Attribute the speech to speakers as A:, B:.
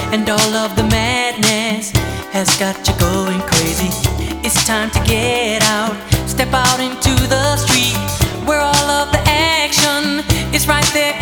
A: and all of the madness has got you going crazy. It's time to get out, step out into the street, where all of the action is right there